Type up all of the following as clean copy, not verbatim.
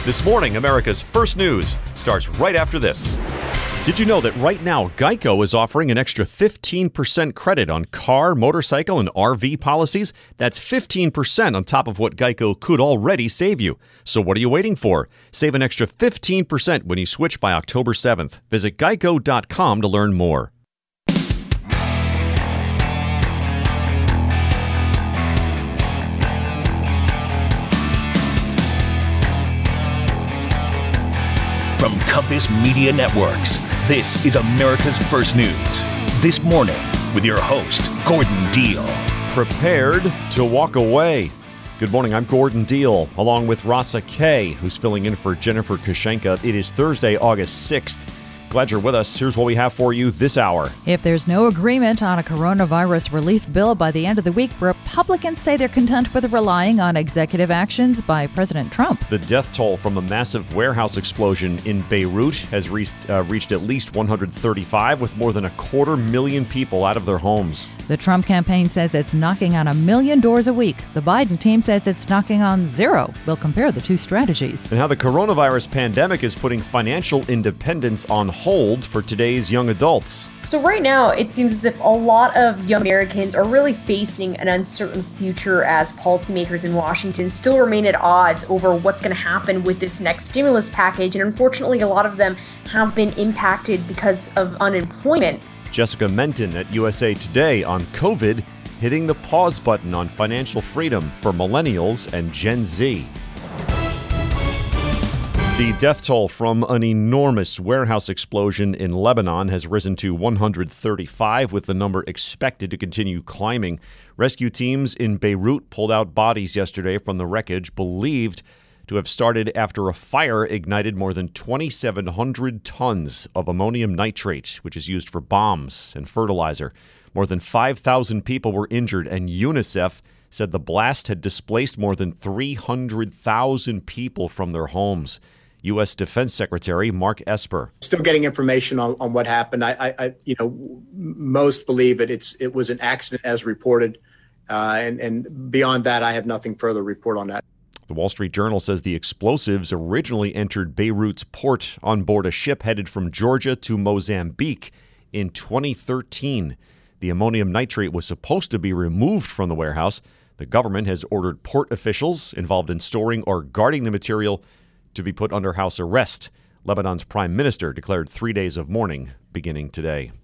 This morning, America's first news starts right after this. Did you know that right now, Geico is offering an extra 15% credit on car, motorcycle, and RV policies? That's 15% on top of what Geico could already save you. So what are you waiting for? Save an extra 15% when you switch by October 7th. Visit geico.com to learn more. From Compass Media Networks, this is America's First News. This morning, with your host, Gordon Deal. Prepared to walk away. Good morning, I'm Gordon Deal, along with Rasa Kay, who's filling in for Jennifer Kushenka. It is Thursday, August 6th. Glad you're with us. Here's what we have for you this hour. If there's no agreement on a coronavirus relief bill by the end of the week, Republicans say they're content with relying on executive actions by President Trump. The death toll from a massive warehouse explosion in Beirut has reached at least 135, with more than 250,000 people out of their homes. The Trump campaign says it's knocking on 1 million doors a week. The Biden team says it's knocking on 0. We'll compare the two strategies. And how the coronavirus pandemic is putting financial independence on hold for today's young adults. So right now, it seems as if a lot of young Americans are really facing an uncertain future as policymakers in Washington still remain at odds over what's going to happen with this next stimulus package. And unfortunately, a lot of them have been impacted because of unemployment. Jessica Menton at USA Today on COVID, hitting the pause button on financial freedom for millennials and Gen Z. The death toll from an enormous warehouse explosion in Lebanon has risen to 135, with the number expected to continue climbing. Rescue teams in Beirut pulled out bodies yesterday from the wreckage, believed to have started after a fire ignited more than 2,700 tons of ammonium nitrate, which is used for bombs and fertilizer. More than 5,000 people were injured, and UNICEF said the blast had displaced more than 300,000 people from their homes. U.S. Defense Secretary Mark Esper. Still getting information on what happened. Most believe it was an accident as reported, and beyond that, I have nothing further to report on that. The Wall Street Journal says the explosives originally entered Beirut's port on board a ship headed from Georgia to Mozambique in 2013. The ammonium nitrate was supposed to be removed from the warehouse. The government has ordered port officials involved in storing or guarding the material to be put under house arrest. Lebanon's prime minister declared 3 days of mourning beginning today.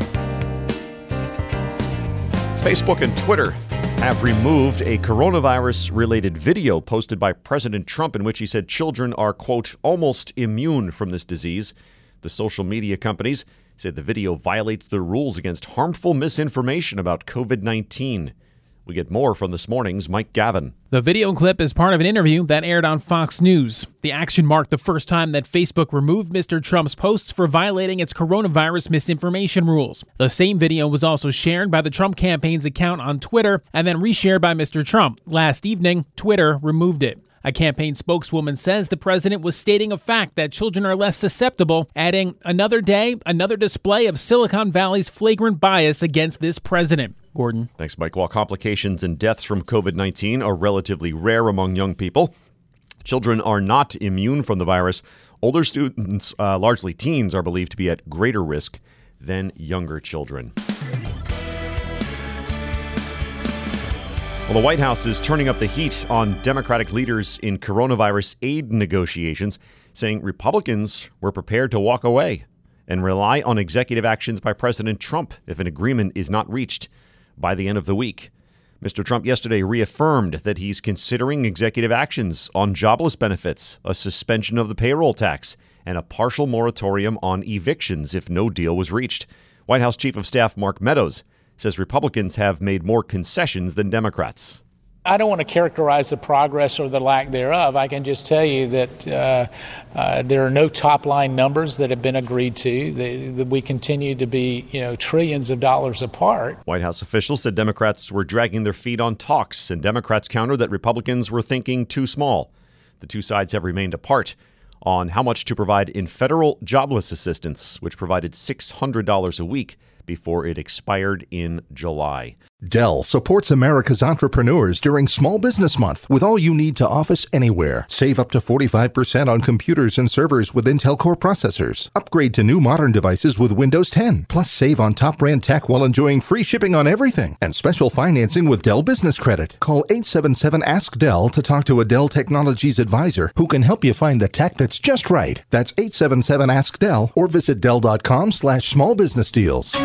Facebook and Twitter have removed a coronavirus-related video posted by President Trump in which he said children are, quote, almost immune from this disease. The social media companies said the video violates the rules against harmful misinformation about COVID-19. We get more from this morning's Mike Gavin. The video clip is part of an interview that aired on Fox News. The action marked the first time that Facebook removed Mr. Trump's posts for violating its coronavirus misinformation rules. The same video was also shared by the Trump campaign's account on Twitter and then reshared by Mr. Trump. Last evening, Twitter removed it. A campaign spokeswoman says the president was stating a fact that children are less susceptible, adding, "Another day, another display of Silicon Valley's flagrant bias against this president." Gordon. Thanks, Mike. While complications and deaths from COVID-19 are relatively rare among young people, children are not immune from the virus. Older students, largely teens, are believed to be at greater risk than younger children. Well, the White House is turning up the heat on Democratic leaders in coronavirus aid negotiations, saying Republicans were prepared to walk away and rely on executive actions by President Trump if an agreement is not reached by the end of the week. Mr. Trump yesterday reaffirmed that he's considering executive actions on jobless benefits, a suspension of the payroll tax, and a partial moratorium on evictions if no deal was reached. White House Chief of Staff Mark Meadows says Republicans have made more concessions than Democrats. I don't want to characterize the progress or the lack thereof. I can just tell you that there are no top-line numbers that have been agreed to. That we continue to be, trillions of dollars apart. White House officials said Democrats were dragging their feet on talks, and Democrats countered that Republicans were thinking too small. The two sides have remained apart on how much to provide in federal jobless assistance, which provided $600 a week before it expired in July. Dell supports America's entrepreneurs during Small Business Month with all you need to office anywhere. Save up to 45% on computers and servers with Intel Core processors. Upgrade to new modern devices with Windows 10. Plus, save on top brand tech while enjoying free shipping on everything and special financing with Dell Business Credit. Call 877-ASK-DELL to talk to a Dell Technologies advisor who can help you find the tech that's just right. That's 877-ASK-DELL or visit Dell.com/smallbusinessdeals.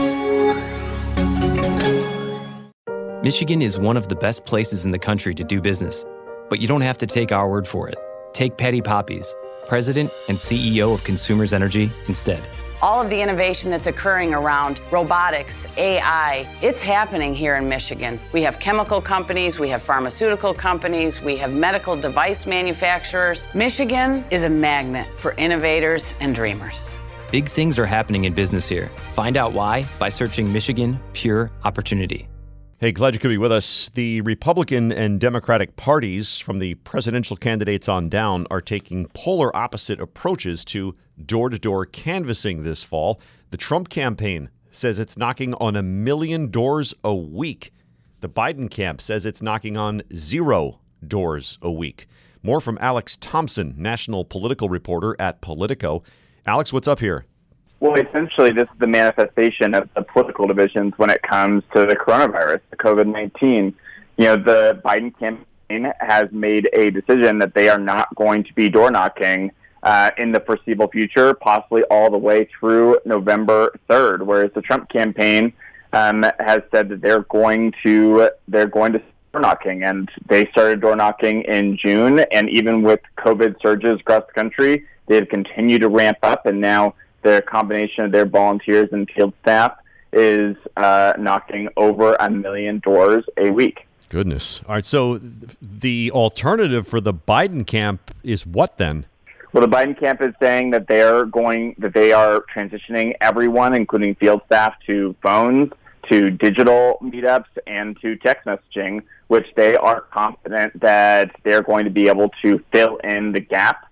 Michigan is one of the best places in the country to do business, but you don't have to take our word for it. Take Patty Poppies, President and CEO of Consumers Energy, instead. All of the innovation that's occurring around robotics, AI, it's happening here in Michigan. We have chemical companies, we have pharmaceutical companies, we have medical device manufacturers. Michigan is a magnet for innovators and dreamers. Big things are happening in business here. Find out why by searching Michigan Pure Opportunity. Hey, glad you could be with us. The Republican and Democratic parties, from the presidential candidates on down, are taking polar opposite approaches to door-to-door canvassing this fall. The Trump campaign says it's knocking on 1 million doors a week. The Biden camp says it's knocking on 0 doors a week. More from Alex Thompson, national political reporter at Politico. Alex, what's up here? Well, essentially, this is the manifestation of the political divisions when it comes to the coronavirus, the COVID-19. You know, the Biden campaign has made a decision that they are not going to be door knocking in the foreseeable future, possibly all the way through November 3rd, whereas the Trump campaign has said that they're going to door knocking, and they started door knocking in June, and even with COVID surges across the country, they've continued to ramp up, and now the combination of their volunteers and field staff is knocking over 1 million doors a week. Goodness. All right, so the alternative for the Biden camp is what then? Well, the Biden camp is saying that they are transitioning everyone, including field staff, to phones, to digital meetups, and to text messaging, which they are confident that they're going to be able to fill in the gap.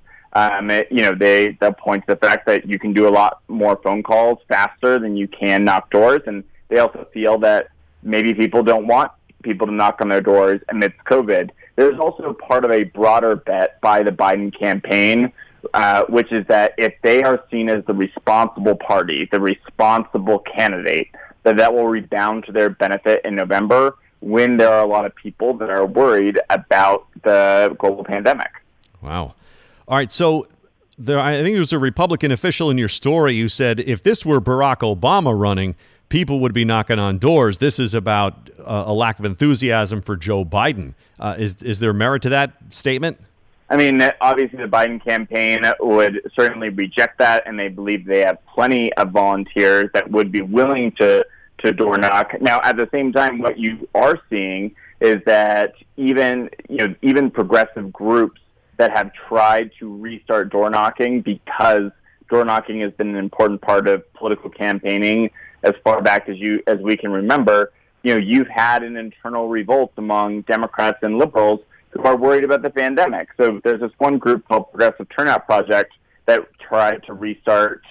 They'll point to the fact that you can do a lot more phone calls faster than you can knock doors, and they also feel that maybe people don't want people to knock on their doors amidst COVID. There's also part of a broader bet by the Biden campaign, which is that if they are seen as the responsible party, the responsible candidate, that will redound to their benefit in November when there are a lot of people that are worried about the global pandemic. Wow. All right, so I think there was a Republican official in your story who said if this were Barack Obama running, people would be knocking on doors. This is about a lack of enthusiasm for Joe Biden. Is there merit to that statement? I mean, obviously the Biden campaign would certainly reject that, and they believe they have plenty of volunteers that would be willing to door knock. Now, at the same time, what you are seeing is that even progressive groups that have tried to restart door knocking, because door knocking has been an important part of political campaigning as far back as we can remember. You've had an internal revolt among Democrats and liberals who are worried about the pandemic. So there's this one group called Progressive Turnout Project that tried to restart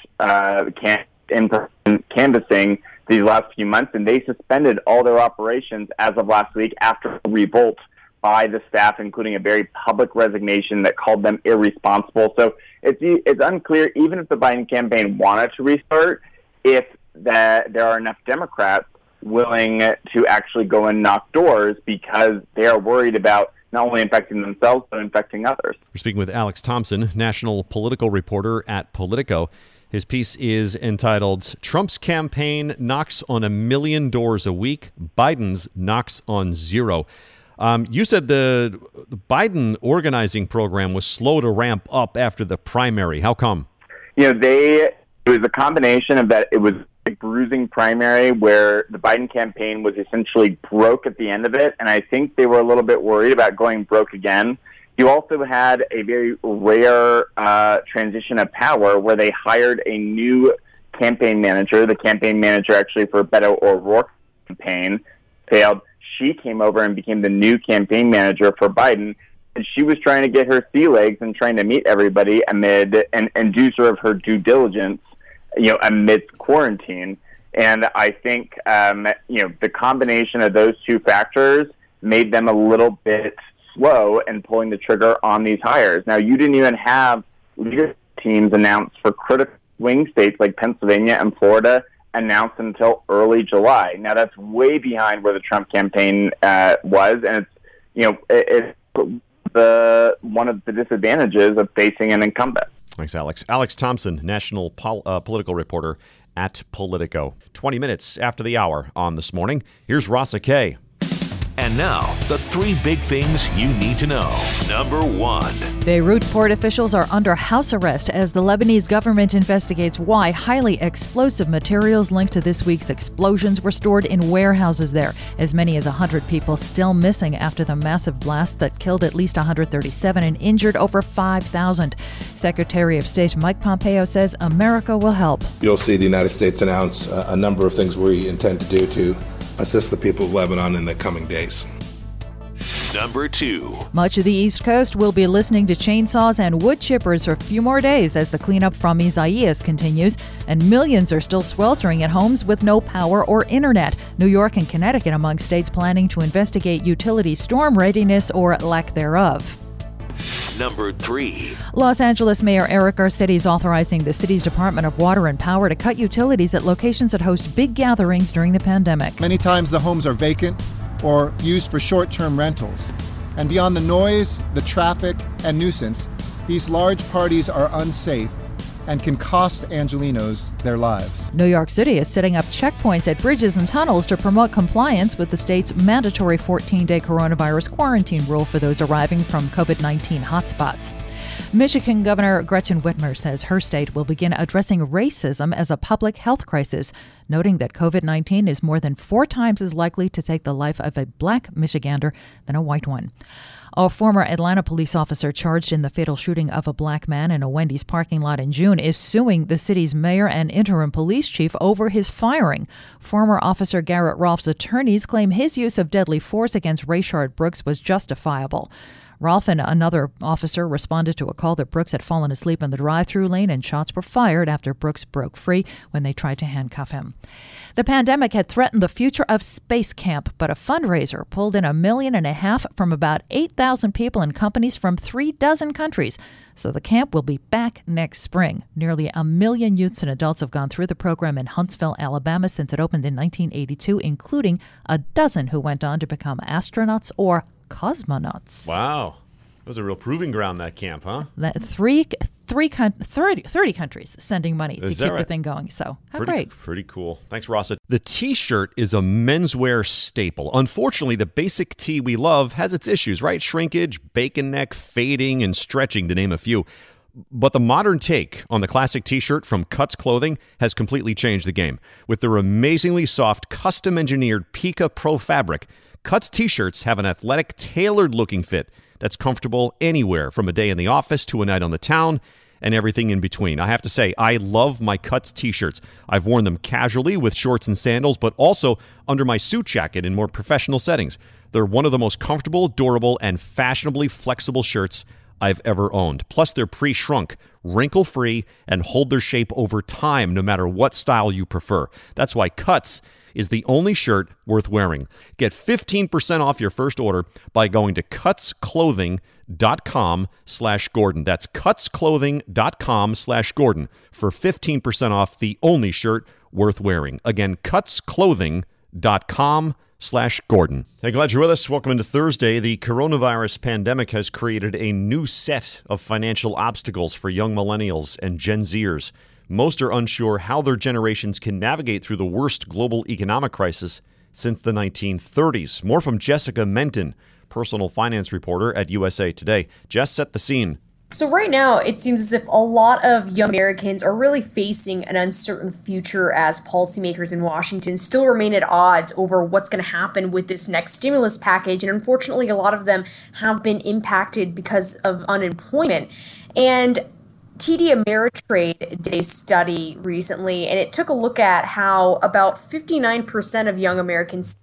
in-person canvassing these last few months, and they suspended all their operations as of last week after a revolt by the staff, including a very public resignation that called them irresponsible. So it's unclear, even if the Biden campaign wanted to restart, if there are enough Democrats willing to actually go and knock doors, because they are worried about not only infecting themselves, but infecting others. We're speaking with Alex Thompson, national political reporter at Politico. His piece is entitled, Trump's Campaign Knocks on 1 Million Doors a Week, Biden's Knocks on 0. You said the Biden organizing program was slow to ramp up after the primary. How come? It was a combination of that. It was a bruising primary where the Biden campaign was essentially broke at the end of it, and I think they were a little bit worried about going broke again. You also had a very rare transition of power where they hired a new campaign manager. The campaign manager actually for Beto O'Rourke's campaign failed. She came over and became the new campaign manager for Biden, and she was trying to get her sea legs and trying to meet everybody and do sort of her due diligence, amidst quarantine. And I think, the combination of those two factors made them a little bit slow in pulling the trigger on these hires. Now, you didn't even have leadership teams announced for critical swing states like Pennsylvania and Florida announced until early July. Now, that's way behind where the Trump campaign was, and it's one of the disadvantages of facing an incumbent. Thanks, Alex. Alex Thompson, national political reporter at Politico. 20 minutes after the hour on This Morning. Here's Rasa Kay. And now, the three big things you need to know. Number one. Beirut port officials are under house arrest as the Lebanese government investigates why highly explosive materials linked to this week's explosions were stored in warehouses there. As many as 100 people still missing after the massive blast that killed at least 137 and injured over 5,000. Secretary of State Mike Pompeo says America will help. You'll see the United States announce a number of things we intend to do to assist the people of Lebanon in the coming days. Number two. Much of the East Coast will be listening to chainsaws and wood chippers for a few more days as the cleanup from Isaias continues, and millions are still sweltering at homes with no power or internet. New York and Connecticut among states planning to investigate utility storm readiness or lack thereof. Number three. Los Angeles Mayor Eric Garcetti is authorizing the city's Department of Water and Power to cut utilities at locations that host big gatherings during the pandemic. Many times the homes are vacant or used for short-term rentals. And beyond the noise, the traffic, and nuisance, these large parties are unsafe and can cost Angelenos their lives. New York City is setting up checkpoints at bridges and tunnels to promote compliance with the state's mandatory 14-day coronavirus quarantine rule for those arriving from COVID-19 hotspots. Michigan Governor Gretchen Whitmer says her state will begin addressing racism as a public health crisis, noting that COVID-19 is more than 4 times as likely to take the life of a black Michigander than a white one. A former Atlanta police officer charged in the fatal shooting of a black man in a Wendy's parking lot in June is suing the city's mayor and interim police chief over his firing. Former Officer Garrett Rolfe's attorneys claim his use of deadly force against Rayshard Brooks was justifiable. Rolfe and another officer responded to a call that Brooks had fallen asleep in the drive-thru lane, and shots were fired after Brooks broke free when they tried to handcuff him. The pandemic had threatened the future of Space Camp, but a fundraiser pulled in $1.5 million from about 8,000 people and companies from 36 countries. So the camp will be back next spring. Nearly 1 million youths and adults have gone through the program in Huntsville, Alabama since it opened in 1982, including a dozen who went on to become astronauts or cosmonauts. Wow. It was a real proving ground, that camp, huh? 30 countries sending money to keep the thing going. So, how great. Pretty cool. Thanks, Rasa. The T-shirt is a menswear staple. Unfortunately, the basic tee we love has its issues, right? Shrinkage, bacon neck, fading, and stretching, to name a few. But the modern take on the classic T-shirt from Cuts Clothing has completely changed the game. With their amazingly soft, custom-engineered Pika Pro fabric, Cuts T-shirts have an athletic, tailored-looking fit that's comfortable anywhere, from a day in the office to a night on the town and everything in between. I have to say, I love my Cuts T-shirts. I've worn them casually with shorts and sandals, but also under my suit jacket in more professional settings. They're one of the most comfortable, durable, and fashionably flexible shirts I've ever owned. Plus, they're pre-shrunk, wrinkle-free, and hold their shape over time, no matter what style you prefer. That's why Cuts is the only shirt worth wearing. Get 15% off your first order by going to cutsclothing.com/Gordon. That's cutsclothing.com/Gordon for 15% off the only shirt worth wearing. Again, cutsclothing.com/Gordon. Hey, glad you're with us. Welcome into Thursday. The coronavirus pandemic has created a new set of financial obstacles for young millennials and Gen Zers. Most are unsure how their generations can navigate through the worst global economic crisis since the 1930s. More from Jessica Menton, personal finance reporter at USA Today. Jess, set the scene. So right now, it seems as if a lot of young Americans are really facing an uncertain future as policymakers in Washington still remain at odds over what's going to happen with this next stimulus package. And unfortunately, a lot of them have been impacted because of unemployment. And TD Ameritrade did a study recently, and it took a look at how about 59% of young Americans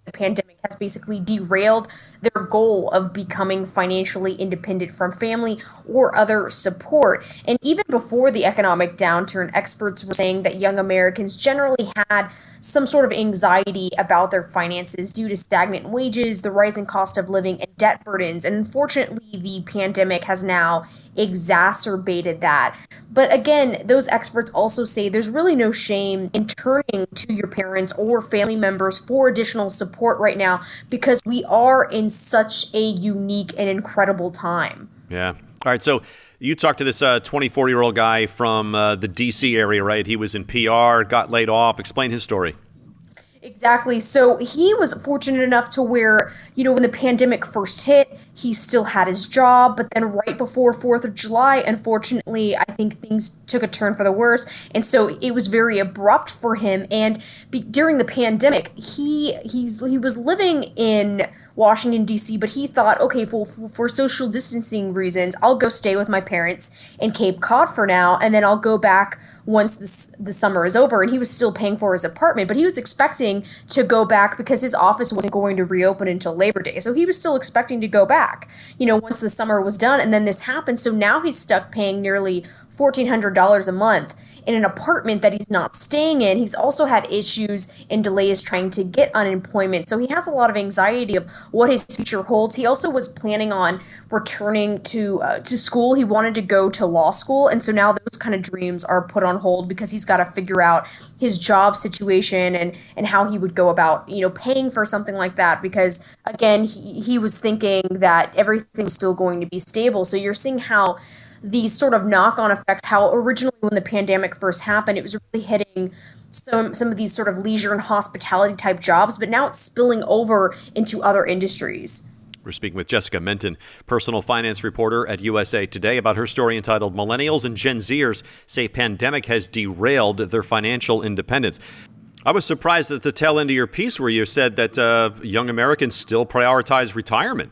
the pandemic has basically derailed their goal of becoming financially independent from family or other support. And even before the economic downturn, experts were saying that young Americans generally had some sort of anxiety about their finances due to stagnant wages, the rising cost of living, and debt burdens. And unfortunately, the pandemic has now exacerbated that. But again, those experts also say there's really no shame in turning to your parents or family members for additional support right now, because we are in such a unique and incredible time. Yeah. All right. So you talked to this 24-year-old guy from the D.C. area, right? He was in PR, got laid off. Explain his story. Exactly. So he was fortunate enough to where, when the pandemic first hit, he still had his job. But then right before 4th of July, unfortunately, I think things took a turn for the worse. And so it was very abrupt for him. And during the pandemic, he was living in Washington, D.C., but he thought, okay, for social distancing reasons, I'll go stay with my parents in Cape Cod for now, and then I'll go back once the summer is over. And he was still paying for his apartment, but he was expecting to go back because his office wasn't going to reopen until Labor Day. So he was still expecting to go back, once the summer was done. And then this happened. So now he's stuck paying nearly $1,400 a month in an apartment that he's not staying in. He's also had issues and delays trying to get unemployment. So he has a lot of anxiety of what his future holds. He also was planning on returning to school. He wanted to go to law school. And so now those kind of dreams are put on hold because he's got to figure out his job situation and how he would go about, paying for something like that. Because again, he was thinking that everything's still going to be stable. So you're seeing how these sort of knock-on effects, how originally when the pandemic first happened, it was really hitting some of these sort of leisure and hospitality type jobs, but now it's spilling over into other industries. We're speaking with Jessica Minton, personal finance reporter at USA Today, about her story entitled "Millennials and Gen Zers Say Pandemic Has Derailed Their Financial Independence." I was surprised at the tail end of your piece where you said that young Americans still prioritize retirement.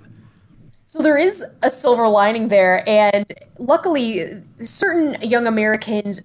So there is a silver lining there, and luckily, certain young Americans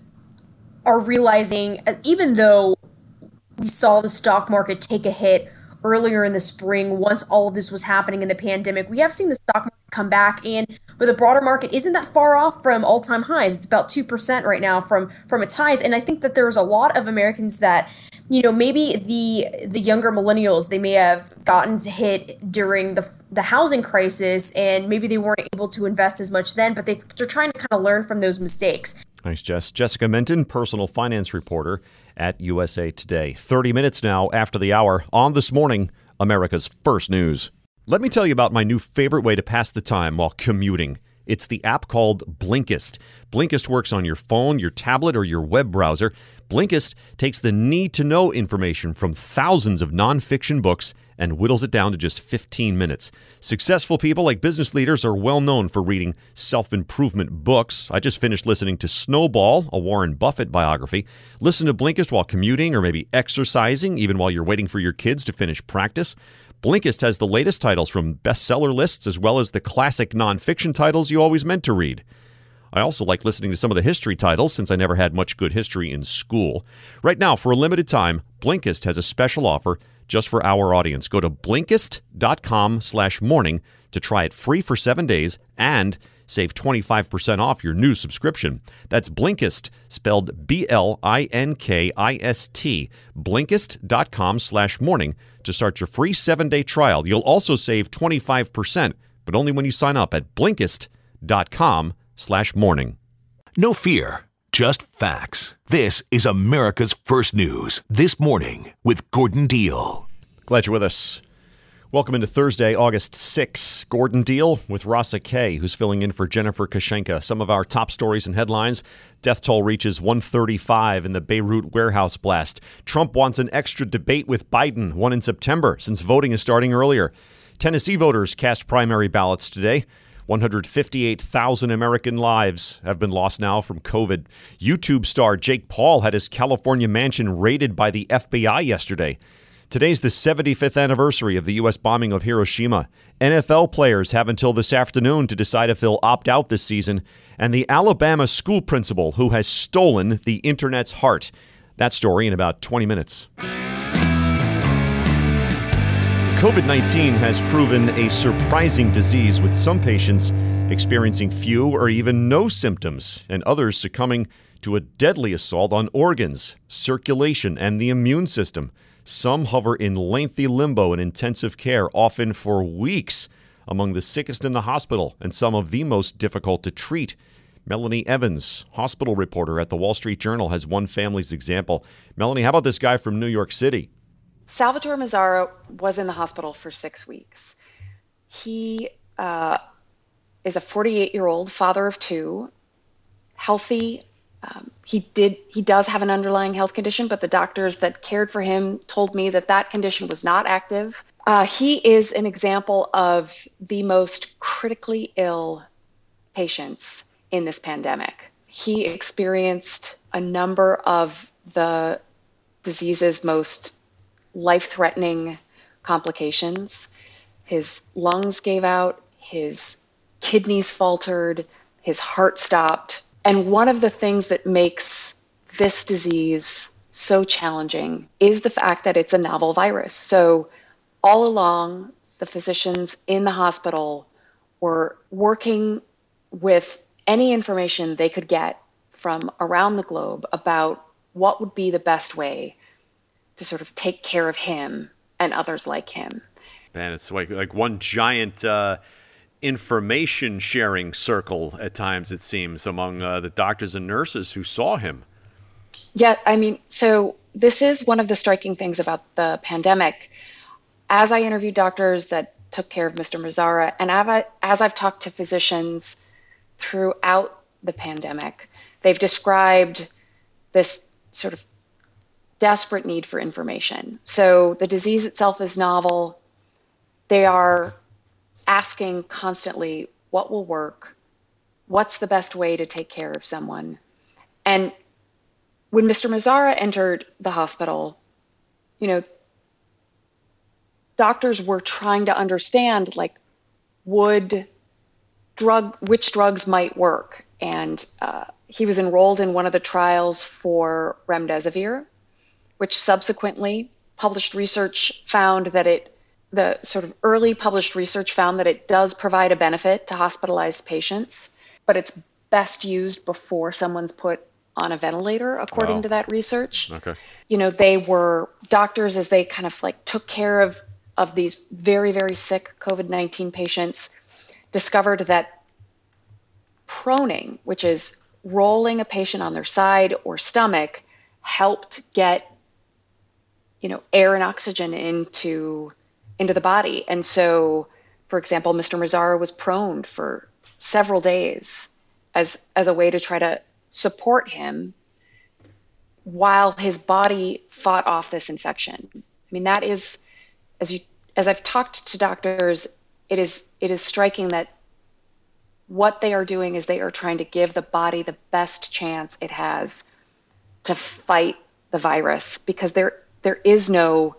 are realizing, even though we saw the stock market take a hit earlier in the spring, once all of this was happening in the pandemic, we have seen the stock market come back, and where the broader market isn't that far off from all-time highs. It's about 2% right now from its highs, and I think that there's a lot of Americans that, maybe the younger millennials, they may have gotten hit during the housing crisis, and maybe they weren't able to invest as much then, but they're trying to kind of learn from those mistakes. Thanks, Jess. Jessica Minton, personal finance reporter at USA Today. 30 minutes now after the hour on This Morning, America's First News. Let me tell you about my new favorite way to pass the time while commuting. It's the app called Blinkist. Blinkist works on your phone, your tablet, or your web browser. Blinkist takes the need-to-know information from thousands of nonfiction books and whittles it down to just 15 minutes. Successful people like business leaders are well known for reading self-improvement books. I just finished listening to Snowball, a Warren Buffett biography. Listen to Blinkist while commuting or maybe exercising, even while you're waiting for your kids to finish practice. Blinkist has the latest titles from bestseller lists as well as the classic nonfiction titles you always meant to read. I also like listening to some of the history titles since I never had much good history in school. Right now, for a limited time, Blinkist has a special offer just for our audience. Go to Blinkist.com/morning to try it free for 7 days and save 25% off your new subscription. That's Blinkist, spelled Blinkist, Blinkist.com/morning to start your free 7-day trial. You'll also save 25%, but only when you sign up at Blinkist.com/morning. No fear, just facts. This is America's First News. This Morning with Gordon Deal. Glad you're with us. Welcome into Thursday, August 6. Gordon Deal with Rasa Kay, who's filling in for Jennifer Kashenka. Some of our top stories and headlines. Death toll reaches 135 in the Beirut warehouse blast. Trump wants an extra debate with Biden, one in September, since voting is starting earlier. Tennessee voters cast primary ballots today. 158,000 American lives have been lost now from COVID. YouTube star Jake Paul had his California mansion raided by the FBI yesterday. Today's the 75th anniversary of the U.S. bombing of Hiroshima. NFL players have until this afternoon to decide if they'll opt out this season. And the Alabama school principal who has stolen the internet's heart. That story in about 20 minutes. COVID-19 has proven a surprising disease, with some patients experiencing few or even no symptoms and others succumbing to a deadly assault on organs, circulation, and the immune system. Some hover in lengthy limbo in intensive care, often for weeks, among the sickest in the hospital and some of the most difficult to treat. Melanie Evans, hospital reporter at the Wall Street Journal, has one family's example. Melanie, how about this guy from New York City? Salvatore Mazzara was in the hospital for 6 weeks. He is a 48-year-old father of two, healthy. He does have an underlying health condition, but the doctors that cared for him told me that condition was not active. He is an example of the most critically ill patients in this pandemic. He experienced a number of the disease's most life-threatening complications. His lungs gave out, his kidneys faltered, his heart stopped. And one of the things that makes this disease so challenging is the fact that it's a novel virus. So all along, the physicians in the hospital were working with any information they could get from around the globe about what would be the best way to sort of take care of him and others like him. Man, it's like one giant information sharing circle at times, it seems, among the doctors and nurses who saw him. Yeah, I mean, so this is one of the striking things about the pandemic. As I interviewed doctors that took care of Mr. Mazzara, and as I've talked to physicians throughout the pandemic, they've described this sort of desperate need for information. So the disease itself is novel. They are asking constantly, what will work? What's the best way to take care of someone? And when Mr. Mazzara entered the hospital, doctors were trying to understand, which drugs might work. And he was enrolled in one of the trials for remdesivir, which subsequently published research found that the sort of early published research found that it does provide a benefit to hospitalized patients, but it's best used before someone's put on a ventilator, according to that research. Okay. They were doctors, as they kind of took care of these very, very sick COVID-19 patients, discovered that proning, which is rolling a patient on their side or stomach, helped get air and oxygen into the body. And so, for example, Mr. Mazzara was proned for several days as a way to try to support him while his body fought off this infection. I mean, that is, as I've talked to doctors, it is striking that what they are doing is they are trying to give the body the best chance it has to fight the virus, because there is no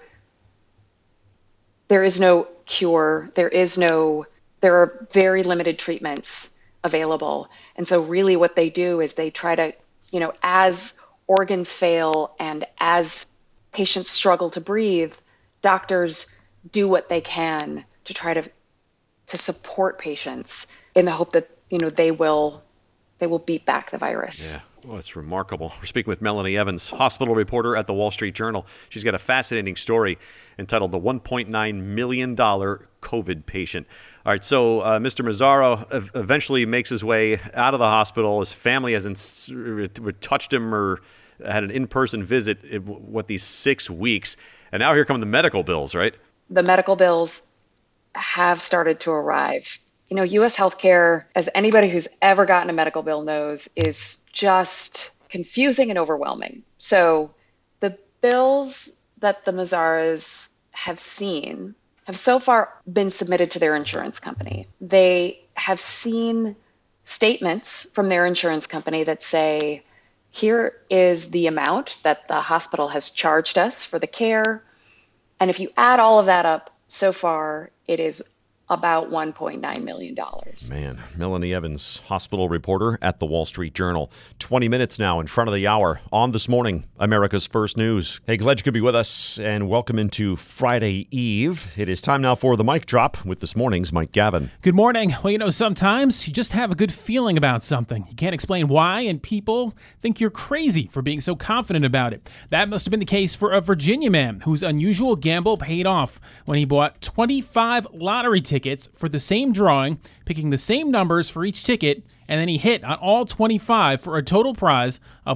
cure. There are very limited treatments available. And so really what they do is they try to, as organs fail and as patients struggle to breathe, doctors do what they can to try to support patients in the hope that, they will beat back the virus. Yeah. Well, it's remarkable. We're speaking with Melanie Evans, hospital reporter at the Wall Street Journal. She's got a fascinating story entitled The $1.9 Million COVID Patient. All right, so Mr. Mazzara eventually makes his way out of the hospital. His family hasn't touched him or had an in-person visit in, these 6 weeks. And now here come the medical bills, right? The medical bills have started to arrive. U.S. healthcare, as anybody who's ever gotten a medical bill knows, is just confusing and overwhelming. So the bills that the Mazzaras have seen have so far been submitted to their insurance company. They have seen statements from their insurance company that say, here is the amount that the hospital has charged us for the care. And if you add all of that up, so far it is about $1.9 million. Man, Melanie Evans, hospital reporter at the Wall Street Journal. 20 minutes now in front of the hour on This Morning, America's First News. Hey, glad you could be with us, and welcome into Friday Eve. It is time now for the mic drop with this morning's Mike Gavin. Good morning. Well, sometimes you just have a good feeling about something. You can't explain why, and people think you're crazy for being so confident about it. That must have been the case for a Virginia man whose unusual gamble paid off when he bought 25 lottery tickets for the same drawing, picking the same numbers for each ticket, and then he hit on all 25 for a total prize of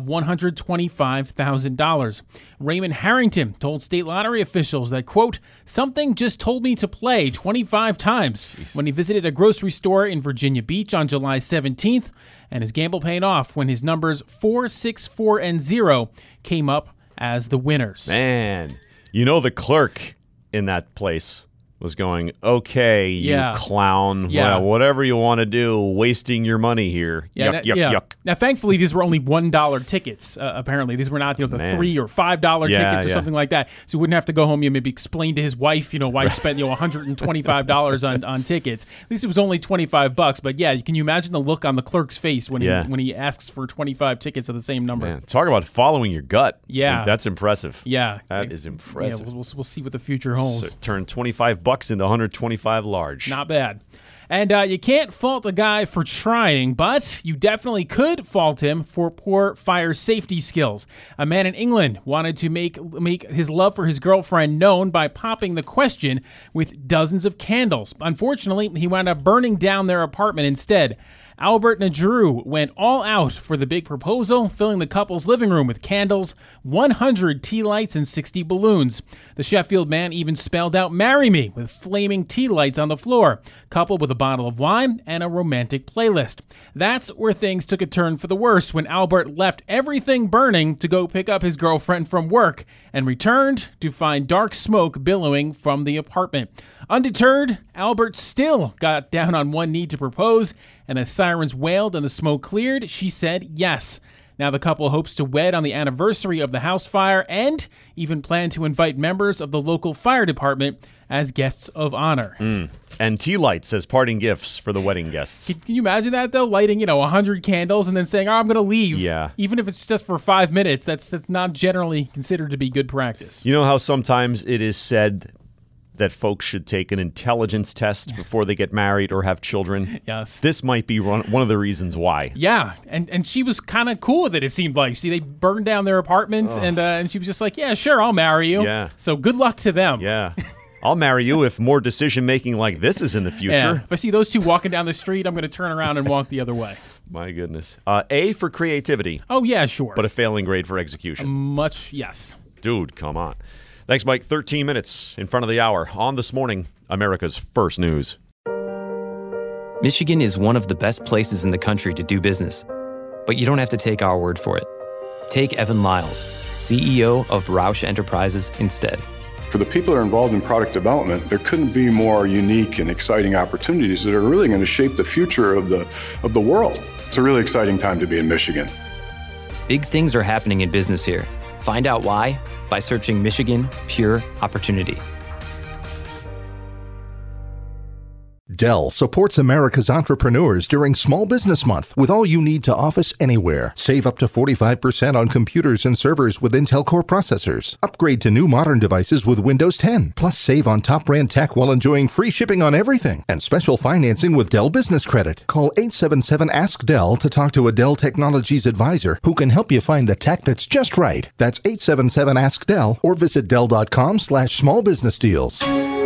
$125,000. Raymond Harrington told state lottery officials that, quote, something just told me to play 25 times when he visited a grocery store in Virginia Beach on July 17th, and his gamble paid off when his numbers 4, 6, 4, and 0 came up as the winners. Man, the clerk in that place was going, okay, you clown, well, whatever you want to do, wasting your money here. Yuck. Now, thankfully, these were only $1 tickets, apparently. These were not the $3 or $5 tickets or something like that. So he wouldn't have to go home and maybe explain to his wife, why he spent $125 on tickets. At least it was only $25. But can you imagine the look on the clerk's face when he asks for 25 tickets of the same number? Man, talk about following your gut. Yeah. That's impressive. Yeah. That is impressive. Yeah, we'll see what the future holds. So turn $25 into 125 large. Not bad. And you can't fault the guy for trying, but you definitely could fault him for poor fire safety skills. A man in England wanted to make his love for his girlfriend known by popping the question with dozens of candles. Unfortunately, he wound up burning down their apartment instead. Albert Nadru went all out for the big proposal, filling the couple's living room with candles, 100 tea lights, and 60 balloons. The Sheffield man even spelled out "Marry Me" with flaming tea lights on the floor, coupled with a bottle of wine and a romantic playlist. That's where things took a turn for the worse when Albert left everything burning to go pick up his girlfriend from work and returned to find dark smoke billowing from the apartment. Undeterred, Albert still got down on one knee to propose, and as sirens wailed and the smoke cleared, she said yes. Now the couple hopes to wed on the anniversary of the house fire and even plan to invite members of the local fire department as guests of honor. And tea lights as parting gifts for the wedding guests. Can you imagine that, though? Lighting, 100 candles and then saying, I'm going to leave. Yeah. Even if it's just for 5 minutes, that's not generally considered to be good practice. You know how sometimes it is said that folks should take an intelligence test before they get married or have children? Yes. This might be one of the reasons why. Yeah, and she was kind of cool with it seemed like. See, they burned down their apartments, and she was just like, yeah, sure, I'll marry you. Yeah. So good luck to them. Yeah. I'll marry you if more decision-making like this is in the future. Yeah. If I see those two walking down the street, I'm going to turn around and walk the other way. My goodness. A for creativity. Oh, yeah, sure. But a failing grade for execution. Yes. Dude, come on. Thanks, Mike. 13 minutes in front of the hour on This Morning, America's First News. Michigan is one of the best places in the country to do business, but you don't have to take our word for it. Take Evan Lyles, CEO of Roush Enterprises, instead. For the people that are involved in product development, there couldn't be more unique and exciting opportunities that are really going to shape the future of the world. It's a really exciting time to be in Michigan. Big things are happening in business here. Find out why by searching Michigan Pure Opportunity. Dell supports America's entrepreneurs during Small Business Month with all you need to office anywhere. Save up to 45% on computers and servers with Intel Core processors. Upgrade to new modern devices with Windows 10. Plus, save on top brand tech while enjoying free shipping on everything and special financing with Dell Business Credit. Call 877-ASK-DELL to talk to a Dell Technologies advisor who can help you find the tech that's just right. That's 877-ASK-DELL or visit Dell.com/smallbusinessdeals.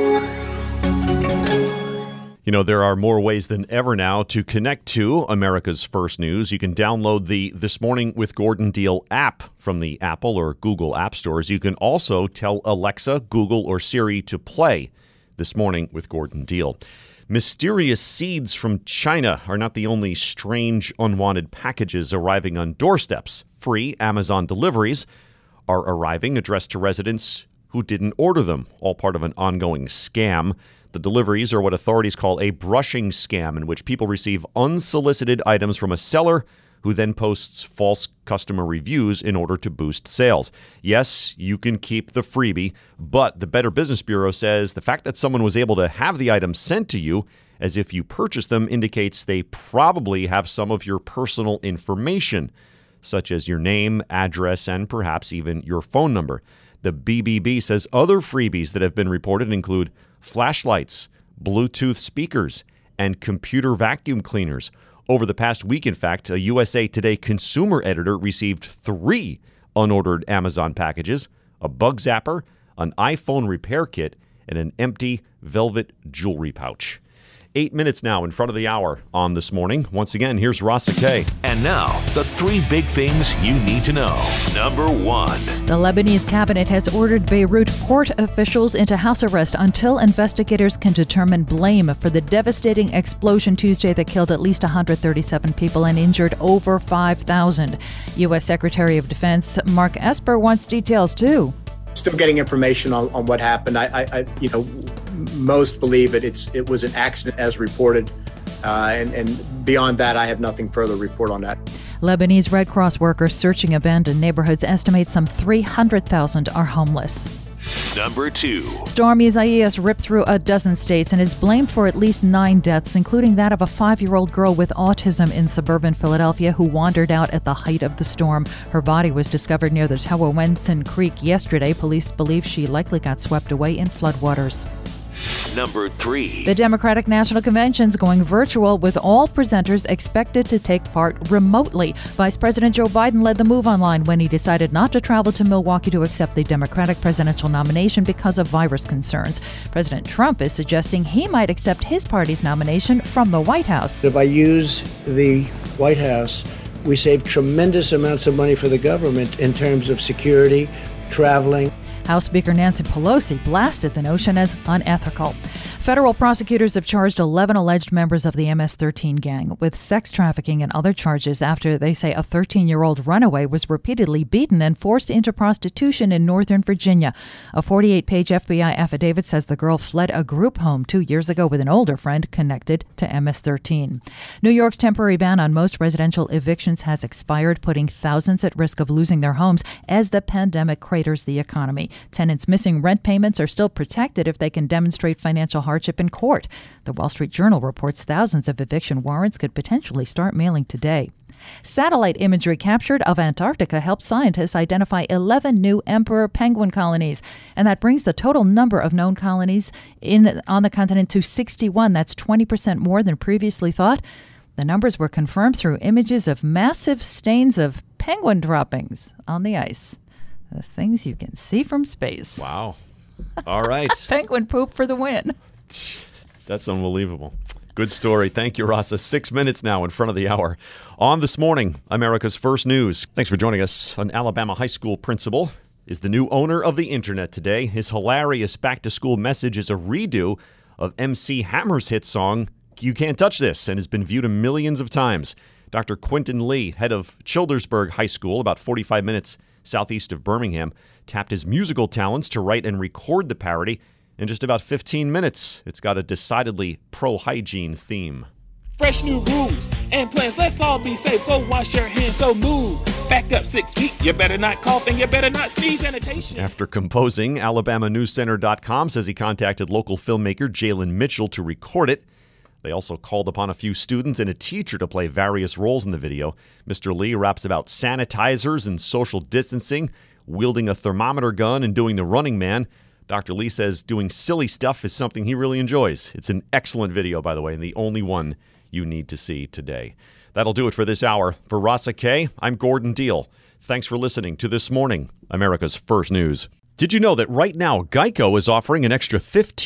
There are more ways than ever now to connect to America's First News. You can download the This Morning with Gordon Deal app from the Apple or Google app stores. You can also tell Alexa, Google, or Siri to play This Morning with Gordon Deal. Mysterious seeds from China are not the only strange, unwanted packages arriving on doorsteps. Free Amazon deliveries are arriving, addressed to residents who didn't order them, all part of an ongoing scam. The deliveries are what authorities call a brushing scam, in which people receive unsolicited items from a seller who then posts false customer reviews in order to boost sales. Yes, you can keep the freebie, but the Better Business Bureau says the fact that someone was able to have the items sent to you as if you purchased them indicates they probably have some of your personal information, such as your name, address, and perhaps even your phone number. The BBB says other freebies that have been reported include flashlights, Bluetooth speakers, and computer vacuum cleaners. Over the past week, in fact, a USA Today consumer editor received 3 unordered Amazon packages, a bug zapper, an iPhone repair kit, and an empty velvet jewelry pouch. 8 minutes now in front of the hour on This Morning. Once again, here's Rasa K. And now, the 3 big things you need to know. Number 1. The Lebanese cabinet has ordered Beirut port officials into house arrest until investigators can determine blame for the devastating explosion Tuesday that killed at least 137 people and injured over 5,000. U.S. Secretary of Defense Mark Esper wants details, too. Still getting information on what happened. Most believe it was an accident as reported, and beyond that, I have nothing further to report on that. Lebanese Red Cross workers searching abandoned neighborhoods estimate some 300,000 are homeless. Number 2. Storm Isaias ripped through a dozen states and is blamed for at least 9 deaths, including that of a 5-year-old girl with autism in suburban Philadelphia who wandered out at the height of the storm. Her body was discovered near the Tawawenson Creek yesterday. Police believe she likely got swept away in floodwaters. Number 3. The Democratic National Convention's going virtual with all presenters expected to take part remotely. Vice President Joe Biden led the move online when he decided not to travel to Milwaukee to accept the Democratic presidential nomination because of virus concerns. President Trump is suggesting he might accept his party's nomination from the White House. If I use the White House, we save tremendous amounts of money for the government in terms of security, traveling. House Speaker Nancy Pelosi blasted the notion as unethical. Federal prosecutors have charged 11 alleged members of the MS-13 gang with sex trafficking and other charges after they say a 13-year-old runaway was repeatedly beaten and forced into prostitution in Northern Virginia. A 48-page FBI affidavit says the girl fled a group home 2 years ago with an older friend connected to MS-13. New York's temporary ban on most residential evictions has expired, putting thousands at risk of losing their homes as the pandemic craters the economy. Tenants missing rent payments are still protected if they can demonstrate financial hardship in court. The Wall Street Journal reports thousands of eviction warrants could potentially start mailing today. Satellite imagery captured of Antarctica helped scientists identify 11 new emperor penguin colonies, and that brings the total number of known colonies on the continent to 61. That's 20% more than previously thought. The numbers were confirmed through images of massive stains of penguin droppings on the ice. The things you can see from space. Wow. All right. Penguin poop for the win. That's unbelievable. Good story. Thank you, Rasa. 6 minutes now in front of the hour. On This Morning, America's First News. Thanks for joining us. An Alabama high school principal is the new owner of the internet today. His hilarious back-to-school message is a redo of MC Hammer's hit song, You Can't Touch This, and has been viewed millions of times. Dr. Quentin Lee, head of Childersburg High School, about 45 minutes southeast of Birmingham, tapped his musical talents to write and record the parody in just about 15 minutes. It's got a decidedly pro-hygiene theme. Fresh new rules and plans. Let's all be safe. Go wash your hands. So move back up 6 feet. You better not cough and you better not sneeze. Sanitation. After composing, AlabamaNewsCenter.com says he contacted local filmmaker Jalen Mitchell to record it. They also called upon a few students and a teacher to play various roles in the video. Mr. Lee raps about sanitizers and social distancing, wielding a thermometer gun and doing the running man. Dr. Lee says doing silly stuff is something he really enjoys. It's an excellent video, by the way, and the only one you need to see today. That'll do it for this hour. For Rasa K, I'm Gordon Deal. Thanks for listening to This Morning, America's First News. Did you know that right now Geico is offering an extra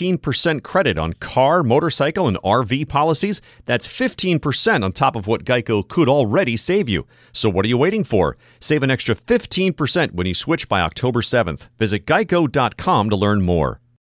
15% credit on car, motorcycle, and RV policies? That's 15% on top of what Geico could already save you. So what are you waiting for? Save an extra 15% when you switch by October 7th. Visit geico.com to learn more.